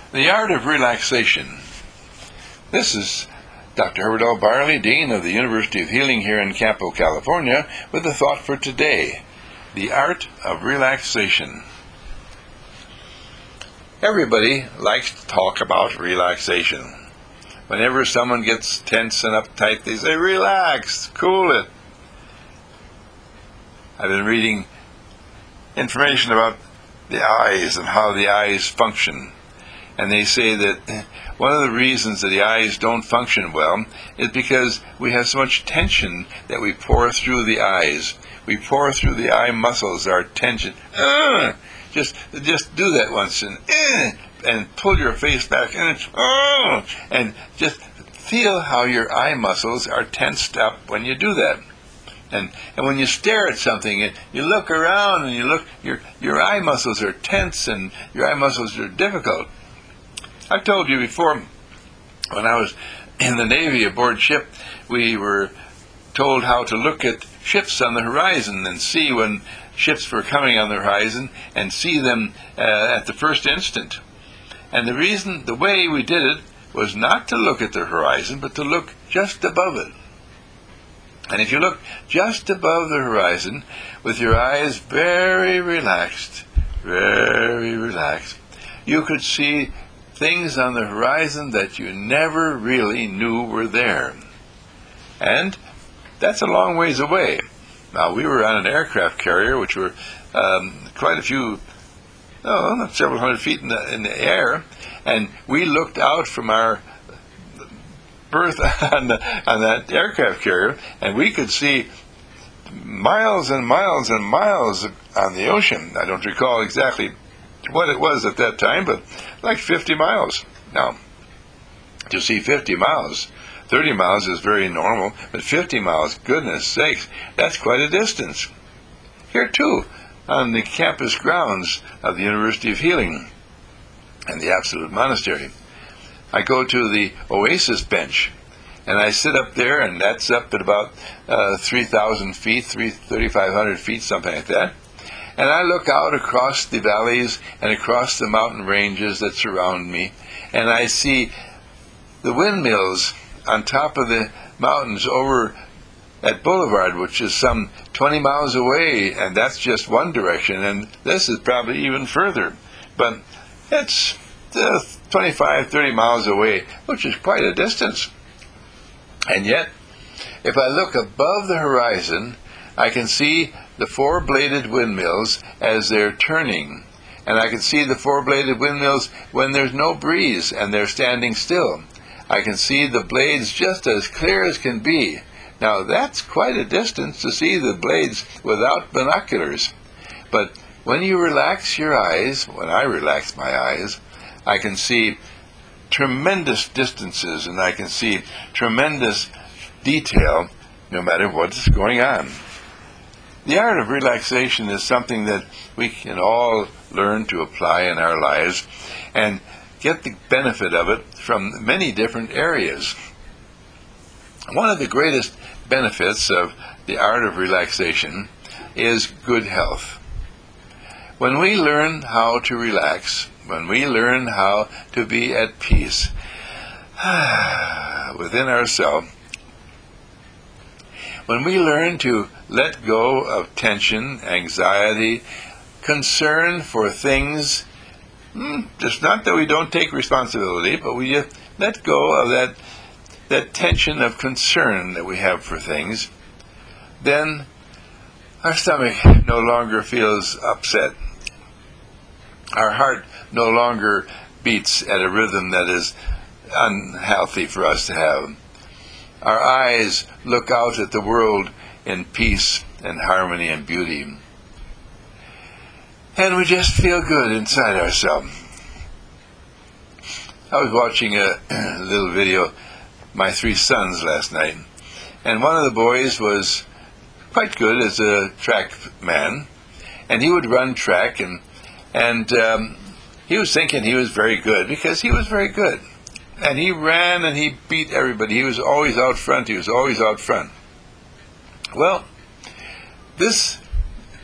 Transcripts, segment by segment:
The Art of Relaxation. This is Dr. Herbert L. Barley, Dean of the University of Healing here in Campo, California, with a thought for today: the art of relaxation. Everybody likes to talk about relaxation. Whenever someone gets tense and uptight, they say, relax, cool it. I've been reading information about the eyes and how the eyes function. And they say that one of the reasons that the eyes don't function well is because we have so much tension that we pour through the eyes. We pour through the eye muscles, our tension. Just do that once and pull your face back and just feel how your eye muscles are tensed up when you do that. And when you stare at something and you look around and you look, your eye muscles are tense and your eye muscles are difficult. I've told you before, when I was in the Navy aboard ship, we were told how to look at ships on the horizon and see when ships were coming on the horizon and see them at the first instant. And the way we did it was not to look at the horizon, but to look just above it. And if you look just above the horizon with your eyes very relaxed, you could see things on the horizon that you never really knew were there. And that's a long ways away. Now, we were on an aircraft carrier, which were quite a few, several hundred feet in the air, and we looked out from our berth on that aircraft carrier, and we could see miles and miles and miles on the ocean. I don't recall exactly what it was at that time, but like 50 miles. Now, to see 50 miles, 30 miles is very normal, but 50 miles, goodness sakes, that's quite a distance. Here, too, on the campus grounds of the University of Healing and the Absolute Monastery, I go to the Oasis bench, and I sit up there, and that's up at about 3,000 feet, 3,500 feet, something like that. And I look out across the valleys and across the mountain ranges that surround me, and I see the windmills on top of the mountains over at Boulevard, which is some 20 miles away, and that's just one direction, and this is probably even further. But it's 25, 30 miles away, which is quite a distance. And yet, if I look above the horizon, I can see the four-bladed windmills as they're turning. And I can see the four-bladed windmills when there's no breeze and they're standing still. I can see the blades just as clear as can be. Now, that's quite a distance to see the blades without binoculars. But when you relax your eyes, when I relax my eyes, I can see tremendous distances and I can see tremendous detail no matter what's going on. The art of relaxation is something that we can all learn to apply in our lives and get the benefit of it from many different areas. One of the greatest benefits of the art of relaxation is good health. When we learn how to relax, when we learn how to be at peace within ourselves, when we learn to let go of tension, anxiety, concern for things, just not that we don't take responsibility, but we let go of that tension of concern that we have for things, then our stomach no longer feels upset. Our heart no longer beats at a rhythm that is unhealthy for us to have. Our eyes look out at the world in peace and harmony and beauty. And we just feel good inside ourselves. I was watching a little video, my three sons, last night, and one of the boys was quite good as a track man, and he would run track, and he was thinking he was very good because he was very good. And he ran and he beat everybody. He was always out front. Well, this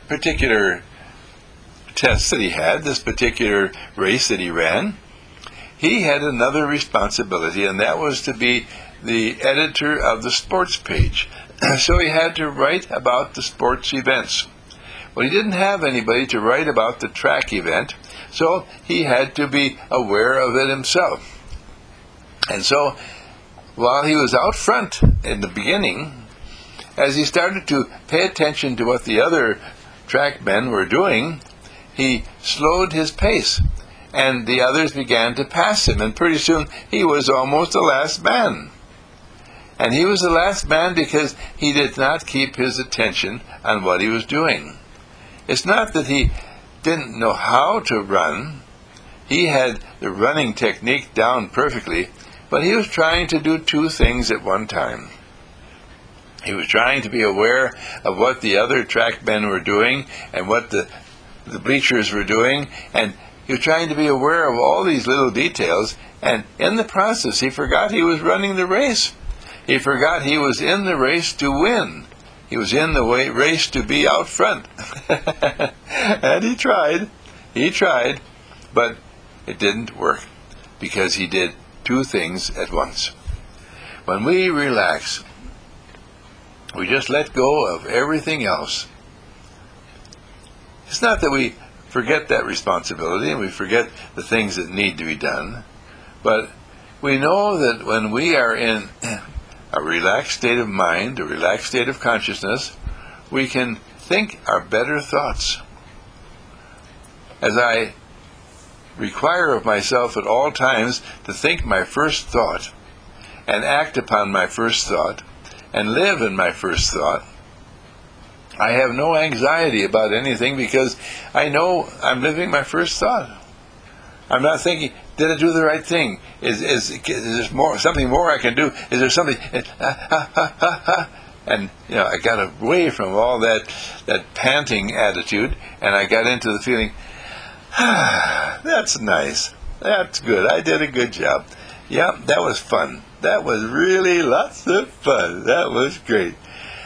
particular test that he had, this particular race that he ran, he had another responsibility, and that was to be the editor of the sports page. So he had to write about the sports events. Well, he didn't have anybody to write about the track event, so he had to be aware of it himself. And so, while he was out front in the beginning, as he started to pay attention to what the other track men were doing, he slowed his pace, and the others began to pass him, and pretty soon he was almost the last man. And he was the last man because he did not keep his attention on what he was doing. It's not that he didn't know how to run. He had the running technique down perfectly, but he was trying to do two things at one time. He was trying to be aware of what the other track men were doing and what the bleachers were doing, and he was trying to be aware of all these little details, and in the process he forgot he was running the race. He forgot he was in the race to win. He was in the race to be out front. And he tried, but it didn't work because he did two things at once. When we relax, we just let go of everything else. It's not that we forget that responsibility and we forget the things that need to be done, but we know that when we are in a relaxed state of mind, a relaxed state of consciousness, we can think our better thoughts. As I require of myself at all times to think my first thought and act upon my first thought and live in my first thought, I have no anxiety about anything because I know I'm living my first thought. I'm not thinking, did I do the right thing? Is there something more I can do? Is there something? And I got away from all that panting attitude, and I got into the feeling, that's nice. That's good. I did a good job. Yeah, that was fun. That was really lots of fun. That was great.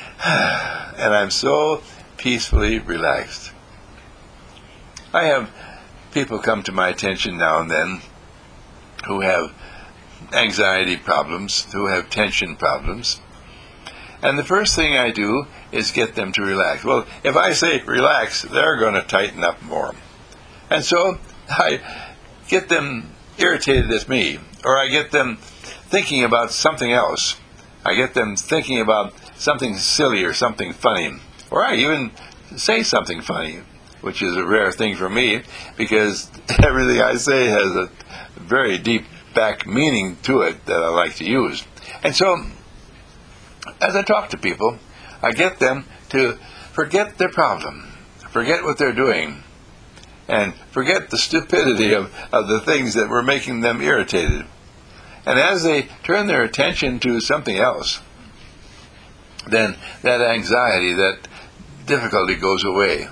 And I'm so peacefully relaxed. I have people come to my attention now and then who have anxiety problems, who have tension problems. And the first thing I do is get them to relax. Well, if I say relax, they're going to tighten up more. And so I get them irritated at me, or I get them thinking about something else. I get them thinking about something silly or something funny, or I even say something funny, which is a rare thing for me because everything I say has a very deep back meaning to it that I like to use. And so, as I talk to people, I get them to forget their problem, forget what they're doing, and forget the stupidity of the things that were making them irritated. And as they turn their attention to something else, then that anxiety, that difficulty goes away.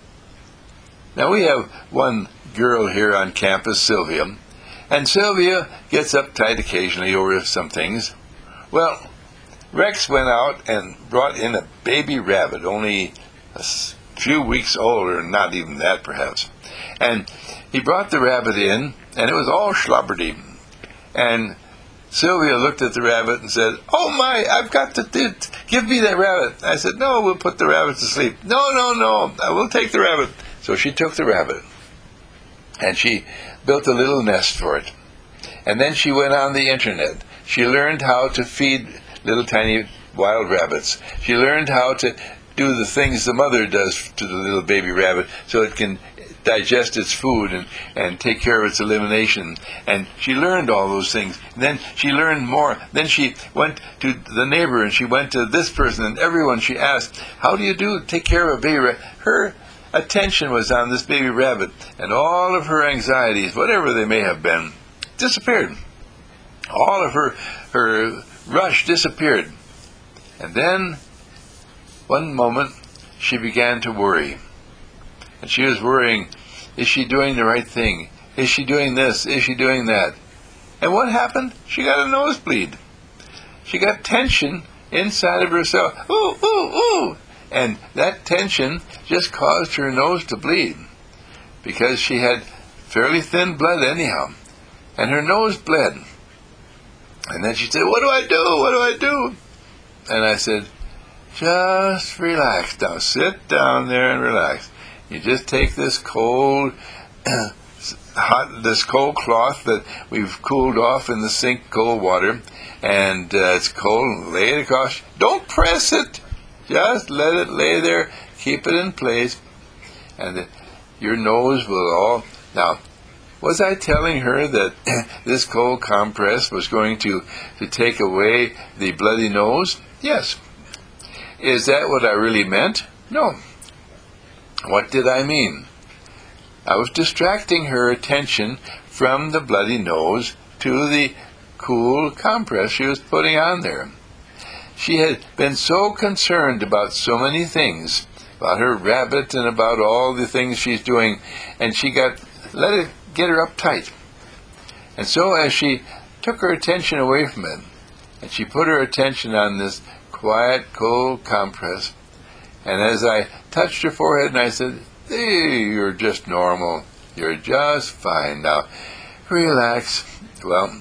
Now we have one girl here on campus, Sylvia, and Sylvia gets uptight occasionally over some things. Well, Rex went out and brought in a baby rabbit, only a few weeks old, or not even that perhaps. And he brought the rabbit in, and it was all schlubberty. And Sylvia looked at the rabbit and said, "Oh my, I've got to give me that rabbit." I said, "No, we'll put the rabbit to sleep." No, I will take the rabbit. So she took the rabbit, and she built a little nest for it. And then she went on the internet. She learned how to feed little tiny wild rabbits. She learned how to do the things the mother does to the little baby rabbit so it can digest its food and take care of its elimination. And she learned all those things. And then she learned more. Then she went to the neighbor, and she went to this person, and everyone she asked, "How do you take care of a baby rabbit?" Her attention was on this baby rabbit, and all of her anxieties, whatever they may have been, disappeared. All of her rush disappeared. And then, one moment, she began to worry. And she was worrying, is she doing the right thing? Is she doing this? Is she doing that? And what happened? She got a nosebleed. She got tension inside of herself. Ooh, ooh, ooh. And that tension just caused her nose to bleed because she had fairly thin blood anyhow. and her nose bled. And then she said, "What do I do? What do I do?" And I said, "Just relax. Now sit down there and relax. You just take this cold, this cold cloth that we've cooled off in the sink, cold water, and it's cold. Lay it across. Don't press it. Just let it lay there. Keep it in place, and your nose will all." Now, was I telling her that this cold compress was going to take away the bloody nose? Yes. Is that what I really meant? No. What did I mean? I was distracting her attention from the bloody nose to the cool compress she was putting on there. She had been so concerned about so many things, about her rabbit and about all the things she's doing, and she let it get her uptight. And so as she took her attention away from it, and she put her attention on this quiet, cold compress, and as I touched her forehead and I said, "Hey, you're just normal. You're just fine. Now, relax." Well,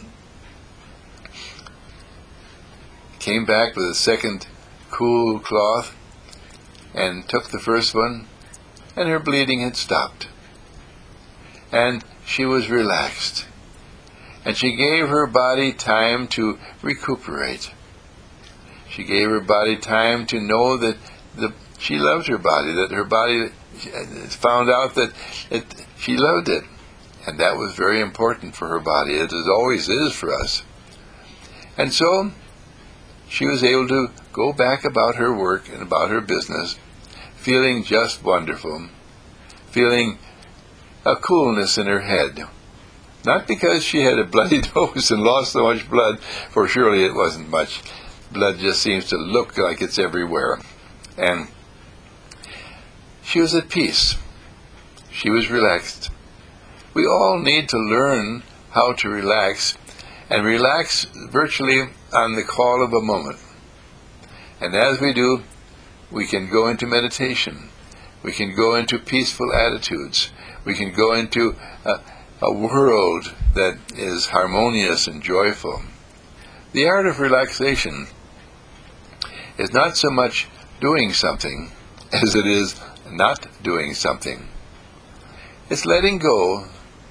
came back with a second cool cloth and took the first one, and her bleeding had stopped. And she was relaxed. And she gave her body time to recuperate. She gave her body time to know that she loved her body, that her body found out that she loved it. And that was very important for her body, as it always is for us. And so she was able to go back about her work and about her business, feeling just wonderful, feeling a coolness in her head. Not because she had a bloody nose and lost so much blood, for surely it wasn't much. Blood just seems to look like it's everywhere. And she was at peace. She was relaxed. We all need to learn how to relax, and relax virtually on the call of a moment. And as we do, we can go into meditation. We can go into peaceful attitudes. We can go into a world that is harmonious and joyful. The art of relaxation is not so much doing something as it is not doing something. It's letting go,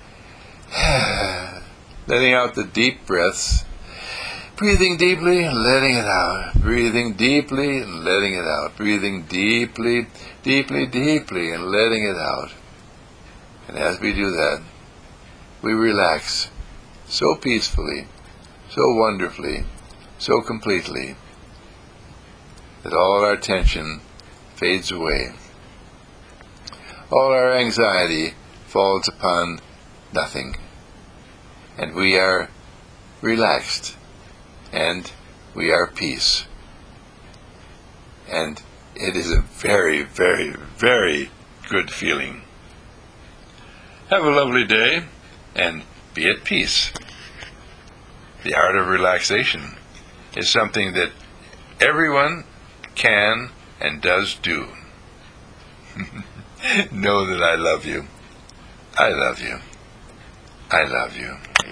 letting out the deep breaths, breathing deeply and letting it out, breathing deeply and letting it out, breathing deeply, deeply, deeply and letting it out. And as we do that, we relax so peacefully, so wonderfully, so completely, that all our tension fades away. All our anxiety falls upon nothing. And we are relaxed, and we are peace. And it is a very, very, very good feeling. Have a lovely day, and be at peace. The art of relaxation is something that everyone can and does do. Know that I love you. I love you. I love you.